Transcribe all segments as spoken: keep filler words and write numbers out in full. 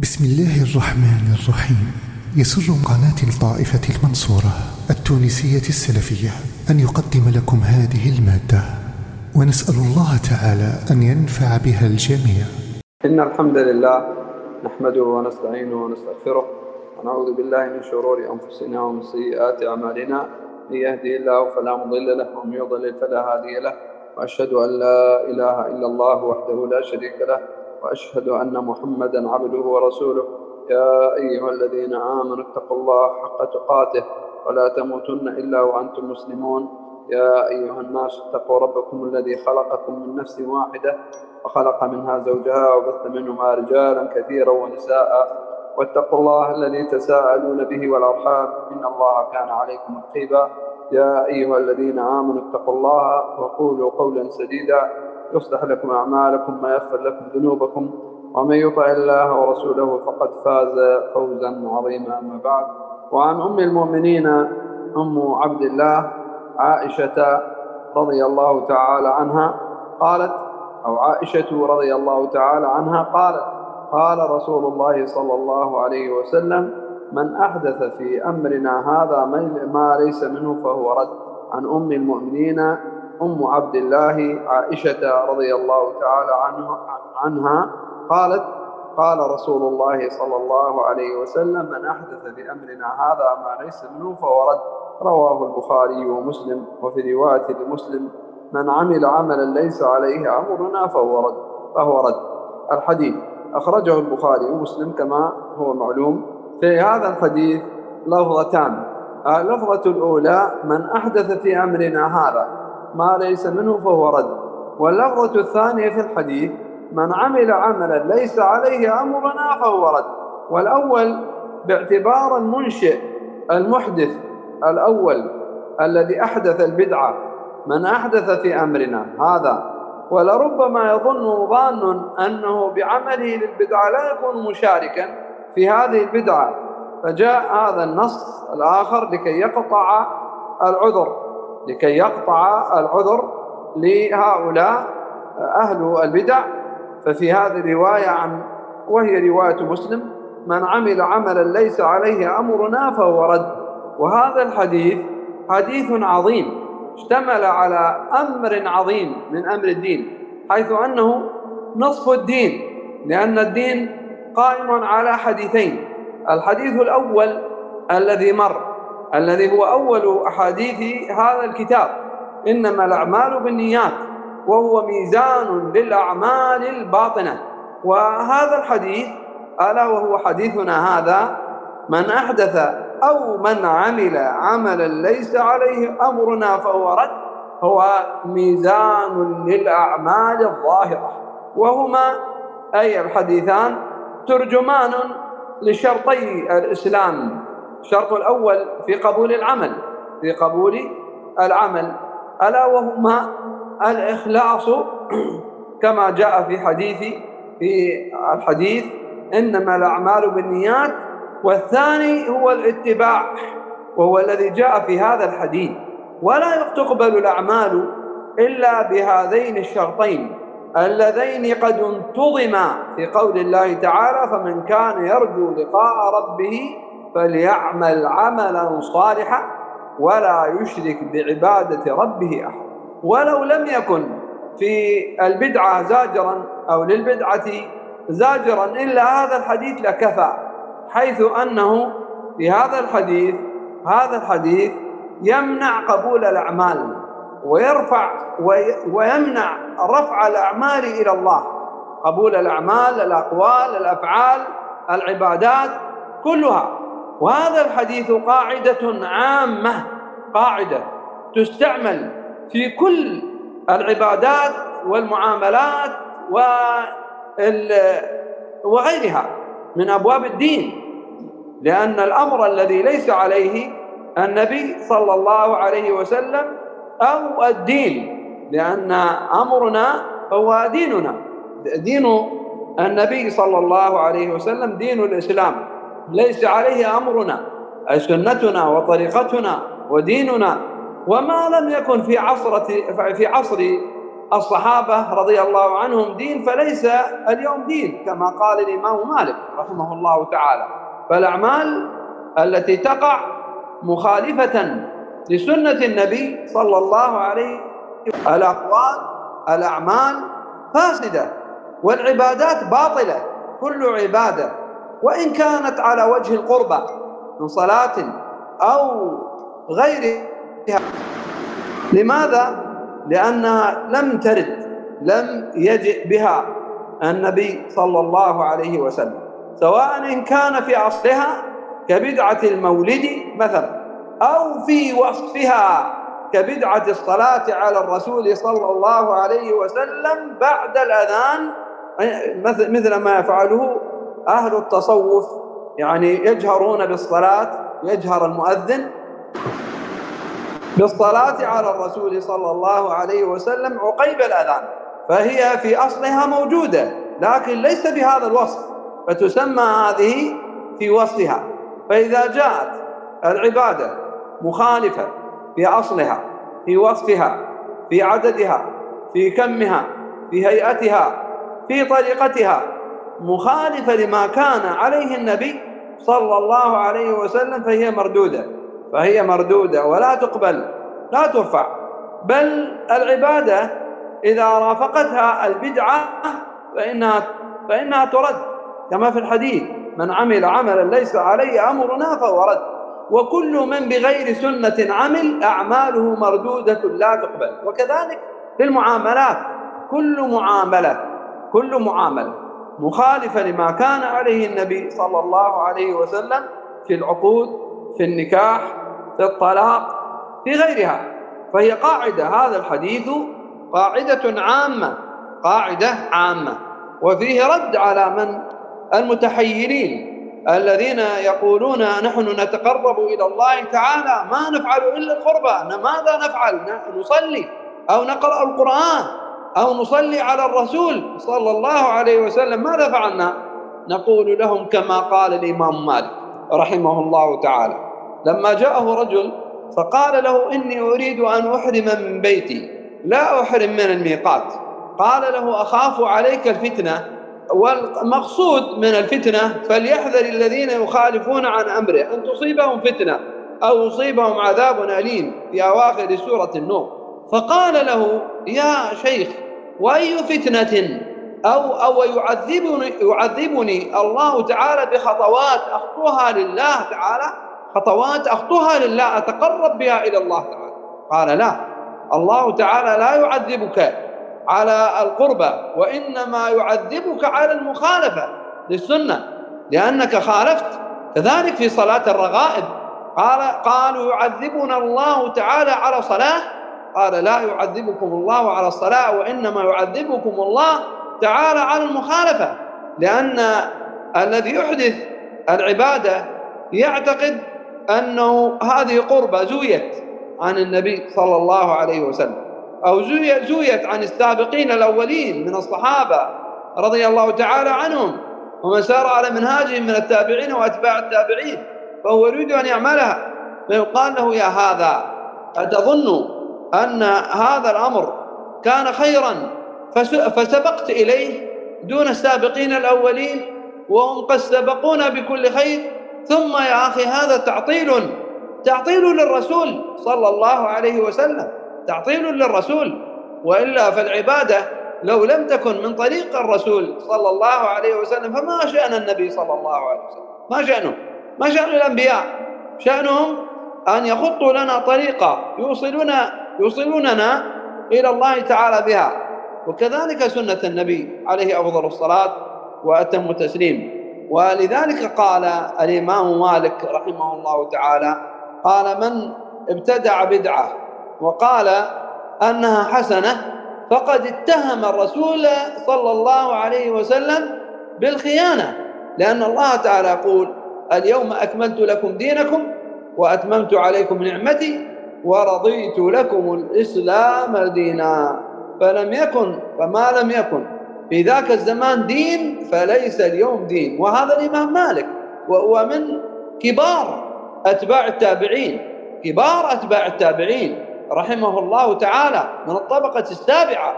بسم الله الرحمن الرحيم. يسر قناة الطائفة المنصورة التونسية السلفية أن يقدم لكم هذه المادة، ونسأل الله تعالى أن ينفع بها الجميع. إن الحمد لله نحمده ونستعينه ونستغفره ونعوذ بالله من شرور أنفسنا ومن سيئات أعمالنا. من يهدي الله فلا مضل له ومن يضلل فلا هادي له، وأشهد أن لا إله إلا الله وحده لا شريك له، وأشهد أن محمدا عبده ورسوله. يا أيها الذين آمنوا اتقوا الله حق تقاته ولا تموتن إلا وأنتم مسلمون. يا أيها الناس اتقوا ربكم الذي خلقكم من نفس واحدة وخلق منها زوجها وبث منهما رجالا كثيرا ونساء، واتقوا الله الذي تساءلون به والأرحام إن الله كان عليكم رقيبا. يا أيها الذين آمنوا اتقوا الله وقولوا قولا سديدا يصلح لكم أعمالكم ويغفر لكم ذنوبكم، ومن يطع الله ورسوله فقد فاز فوزا عظيما. أما بعد، وعن أم المؤمنين أم عبد الله عائشة رضي الله تعالى عنها قالت، أو عائشة رضي الله تعالى عنها قالت: قال رسول الله صلى الله عليه وسلم: من أحدث في أمرنا هذا ما ليس منه فهو رد. عن أم المؤمنين أم عبد الله عائشة رضي الله تعالى عنها قالت: قال رسول الله صلى الله عليه وسلم: من أحدث في أمرنا هذا ما ليس منه فهو رد. رواه البخاري ومسلم. وفي رواية لمسلم: من عمل عملا ليس عليه أمرنا فهو رد فهو رد. الحديث أخرجه البخاري ومسلم كما هو معلوم. في هذا الحديث لفظتان: اللفظة الأولى: من أحدث في أمرنا هذا ما ليس منه فهو رد. واللفظة الثانية في الحديث: من عمل عملا ليس عليه أمرنا فهو رد. والأول باعتبار المنشئ المحدث الأول الذي أحدث البدعة، من أحدث في أمرنا هذا، ولربما يظن ظان أنه بعمله للبدعة لا يكون مشاركا في هذه البدعة، فجاء هذا النص الآخر لكي يقطع العذر لكي يقطع العذر لهؤلاء أهل البدع. ففي هذه الرواية عن وهي رواية مسلم: من عمل عملا ليس عليه أمرنا فهو رد. وهذا الحديث حديث عظيم اشتمل على أمر عظيم من أمر الدين، حيث أنه نصف الدين، لأن الدين قائم على حديثين: الحديث الأول الذي مر الذي هو أول أحاديث هذا الكتاب، إنما الأعمال بالنيات، وهو ميزان للأعمال الباطنة. وهذا الحديث ألا وهو حديثنا هذا: من أحدث أو من عمل عملا ليس عليه أمرنا فهو رد، هو ميزان للأعمال الظاهرة، وهما أي الحديثان ترجمان لشرطي الإسلام. الشرط الأول في قبول العمل في قبول العمل ألا وهما الإخلاص كما جاء في حديث في الحديث إنما الأعمال بالنيات. والثاني هو الاتباع، وهو الذي جاء في هذا الحديث: ولا تقبل الأعمال إلا بهذين الشرطين اللذين قد انتظما في قول الله تعالى: فمن كان يرجو لقاء ربه فليعمل عملا صالحا ولا يشرك بعبادة ربه أحد. ولو لم يكن في البدعة زاجرا أو للبدعة زاجرا إلا هذا الحديث لكفى، حيث أنه في هذا الحديث هذا الحديث يمنع قبول الأعمال ويرفع ويمنع رفع الأعمال إلى الله، قبول الأعمال، الأقوال، الأفعال، العبادات كلها. وهذا الحديث قاعدة عامة، قاعدة تستعمل في كل العبادات والمعاملات وغيرها من أبواب الدين، لأن الأمر الذي ليس عليه النبي صلى الله عليه وسلم أو الدين، لأن أمرنا هو ديننا، دين النبي صلى الله عليه وسلم دين الإسلام، ليس عليه أمرنا أي سنتنا وطريقتنا وديننا. وما لم يكن في عصر في عصر الصحابة رضي الله عنهم دين، فليس اليوم دين كما قال الإمام مالك رحمه الله تعالى. فالأعمال التي تقع مخالفة لسنة النبي صلى الله عليه وسلم، الأقوال الأعمال فاسدة، والعبادات باطلة، كل عبادة وإن كانت على وجه القربة من صلاة أو غيرها. لماذا؟ لأنها لم ترد، لم يجئ بها النبي صلى الله عليه وسلم، سواء إن كان في أصلها كبدعة المولد مثلا، أو في وصفها كبدعة الصلاة على الرسول صلى الله عليه وسلم بعد الأذان، مثل ما يفعله أهل التصوف، يعني يجهرون بالصلاة، يجهر المؤذن بالصلاة على الرسول صلى الله عليه وسلم عقيب الأذان، فهي في أصلها موجودة لكن ليس بهذا الوصف، فتسمى هذه في وصفها. فإذا جاءت العبادة مخالفة في أصلها، في وصفها، في عددها، في كمها، في هيئتها، في طريقتها، مخالفة لما كان عليه النبي صلى الله عليه وسلم، فهي مردودة، فهي مردودة ولا تقبل، لا ترفع. بل العبادة إذا رافقتها البدعة فإنها, فإنها ترد، كما في الحديث: من عمل عملا ليس عليه أمرنا فهو رد. وكل من بغير سنة عمل أعماله مردودة لا تقبل. وكذلك في المعاملات، كل معاملة كل معاملة مخالفة لما كان عليه النبي صلى الله عليه وسلم في العقود، في النكاح، في الطلاق، في غيرها، فهي قاعدة. هذا الحديث قاعدة عامة، قاعدة عامة، وفيه رد على من المتحيرين الذين يقولون: نحن نتقرب إلى الله تعالى ما نفعل إلا القربى، ماذا نفعل؟ نصلي أو نقرأ القرآن أو نصلي على الرسول صلى الله عليه وسلم، ماذا فعلنا؟ نقول لهم كما قال الإمام مالك رحمه الله تعالى لما جاءه رجل فقال له: إني أريد أن أحرم من بيتي، لا أحرم من الميقات. قال له: أخاف عليك الفتنة. والمقصود من الفتنة فليحذر الذين يخالفون عن أمره أن تصيبهم فتنة أو يصيبهم عذاب أليم، في أواخر سورة النور. فقال له: يا شيخ، وأي فتنة أو, أو يعذبني, يعذبني الله تعالى بخطوات أخطوها لله تعالى، خطوات أخطوها لله أتقرب بها إلى الله تعالى؟ قال: لا، الله تعالى لا يعذبك على القربة، وإنما يعذبك على المخالفة للسنة، لأنك خالفت. كذلك في صلاة الرغائب، قال قالوا: يعذبنا الله تعالى على صلاة؟ قال: لا يعذبكم الله على الصلاة، وإنما يعذبكم الله تعالى على المخالفة، لأن الذي يحدث العبادة يعتقد أنه هذه قربة زويت عن النبي صلى الله عليه وسلم، أو زويت عن السابقين الأولين من الصحابة رضي الله تعالى عنهم ومن سار على منهاجهم من التابعين وأتباع التابعين، فهو يريد أن يعملها، فيقال له: يا هذا، أتظن أن هذا الأمر كان خيرا فسبقت إليه دون السابقين الأولين وهم قد سبقونا بكل خير؟ ثم يا أخي هذا تعطيل تعطيل للرسول صلى الله عليه وسلم، تعطيل للرسول. وإلا فالعبادة لو لم تكن من طريق الرسول صلى الله عليه وسلم فما شأن النبي صلى الله عليه وسلم؟ ما شأنه؟ ما شأن الأنبياء؟ شأنهم أن يخطوا لنا طريقة يوصلنا يوصلوننا إلى الله تعالى بها. وكذلك سنة النبي عليه أفضل الصلاة وأتم التسليم. ولذلك قال الإمام مالك رحمه الله تعالى: قال: من ابتدع بدعة وقال أنها حسنة فقد اتهم الرسول صلى الله عليه وسلم بالخيانة، لأن الله تعالى يقول: اليوم أكملت لكم دينكم وأتممت عليكم نعمتي ورضيت لكم الإسلام دينا. فلم يكن فما لم يكن في ذاك الزمان دين فليس اليوم دين. وهذا الإمام مالك، وهو من كبار أتباع التابعين، كبار أتباع التابعين رحمه الله تعالى، من الطبقة السابعة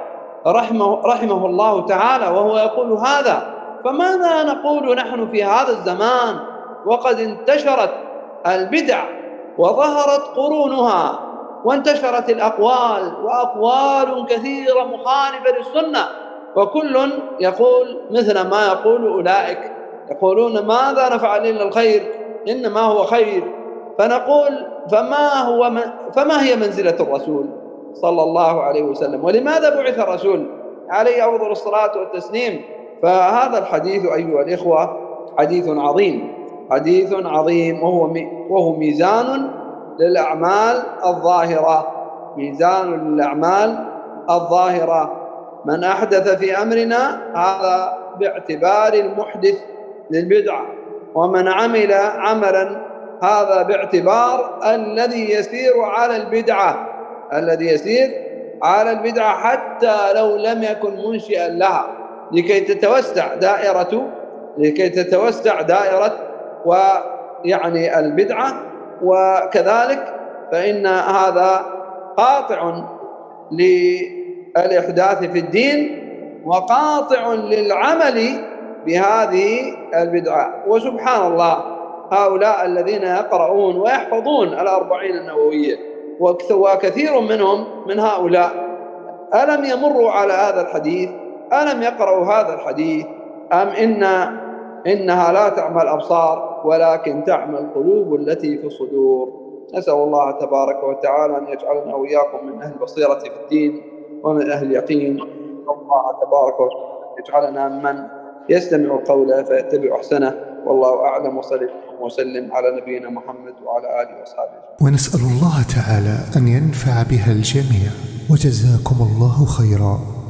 رحمه, رحمه الله تعالى وهو يقول هذا. فماذا نقول نحن في هذا الزمان وقد انتشرت البدع وظهرت قرونها وانتشرت الأقوال وأقوال كثيرة مخالفة للسنة، وكل يقول مثل ما يقول أولئك، يقولون ماذا نفعل إلا الخير، إنما هو خير. فنقول فما, هو من فما هي منزلة الرسول صلى الله عليه وسلم، ولماذا بعث الرسول عليه أفضل الصلاة والتسليم؟ فهذا الحديث أيها الإخوة حديث عظيم، حديث عظيم، وهو وهو ميزان للأعمال الظاهرة، ميزان للأعمال الظاهرة. من أحدث في أمرنا هذا باعتبار المحدث للبدعة، ومن عمل عملا هذا باعتبار الذي يسير على البدعة، الذي يسير على البدعة حتى لو لم يكن منشئا لها، لكي تتوسع دائرة لكي تتوسع دائرة ويعني البدعة. وكذلك فإن هذا قاطع للإحداث في الدين وقاطع للعمل بهذه البدعة. وسبحان الله، هؤلاء الذين يقرؤون ويحفظون الأربعين النووية وكثير منهم من هؤلاء ألم يمروا على هذا الحديث؟ ألم يقرأوا هذا الحديث؟ أم إن إنها لا تعمى الأبصار ولكن تعمى القلوب التي في الصدور؟ نسأل الله تبارك وتعالى أن يجعلنا وإياكم من أهل البصيرة في الدين ومن أهل اليقين. الله تبارك وتعالى يجعلنا من يستمع القول فيتبع أحسنه. والله أعلم، وصلى وسلم على نبينا محمد وعلى آله وصحبه. ونسأل الله تعالى أن ينفع بها الجميع، وجزاكم الله خيرا.